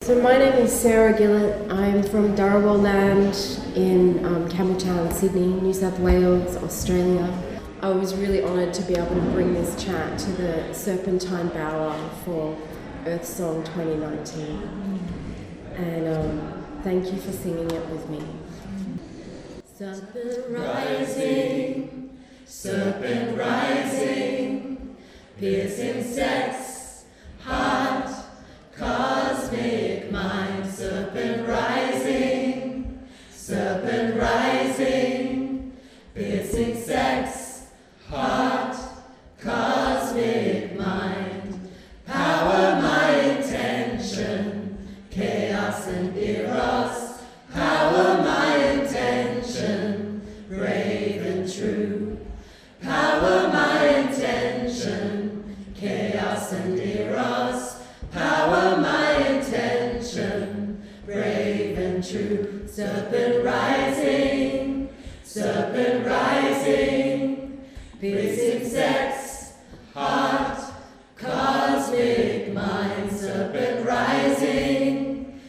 So my name is Sarah Gillett. I'm from Dharawal Land in Campbelltown, Sydney, New South Wales, Australia. I was really honoured to be able to bring this chat to the Serpentine Bower for Earth Song 2019. And thank you for singing it with me. Serpent rising, piercing sex, heart, cosmic mind. Serpent rising, piercing sex, heart, cosmic mind. Power, my intention, chaos and eros. Power, my intention, brave and true. Power, my intention, chaos and eros. Power, my intention, brave and true. Serpent rising, piercing sex, heart, cosmic mind. Serpent rising,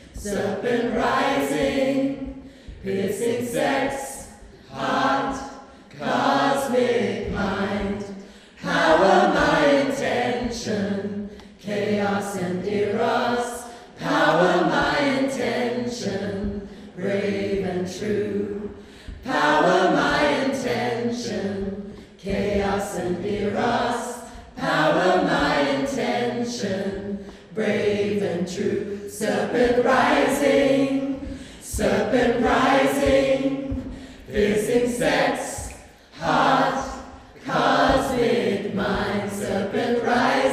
piercing sex, heart, cosmic mind. Power, my intention, chaos and eros. Power, my intention, brave and true. Power, my intention, chaos and eros. Power, my intention, brave and true. Serpent rising, piercing sex, heart, cosmic mind. Serpent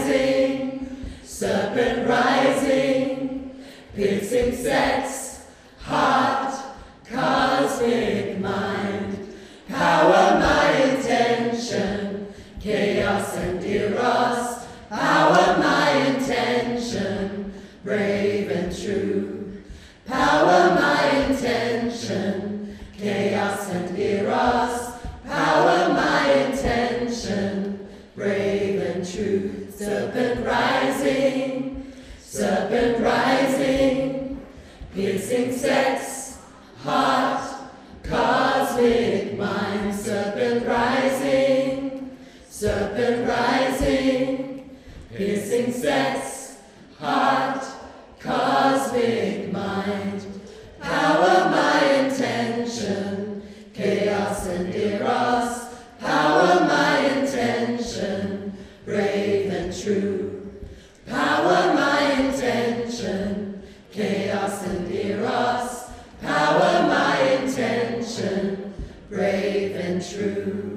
rising, piercing sex, heart, cosmic mind. Power, my intention, chaos and eros. Power, my intention, brave and true. Power, my intention, chaos and eros. Power, my intention, brave and true. Serpent rising, piercing sex, heart, cosmic mind. Serpent rising, piercing sex, heart, cosmic mind. Power, my intention, chaos and eros. Power, my intention, brave and true. Power, my intention, chaos and eros. Power, my intention, brave and true.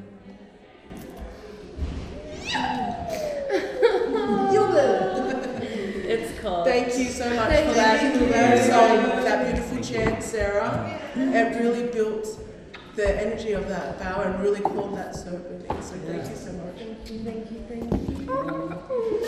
It's called. Thank you so much for that beautiful chant, Sarah. It really built the energy of that bower and really called that serpent in. So thank you so much. Thank you.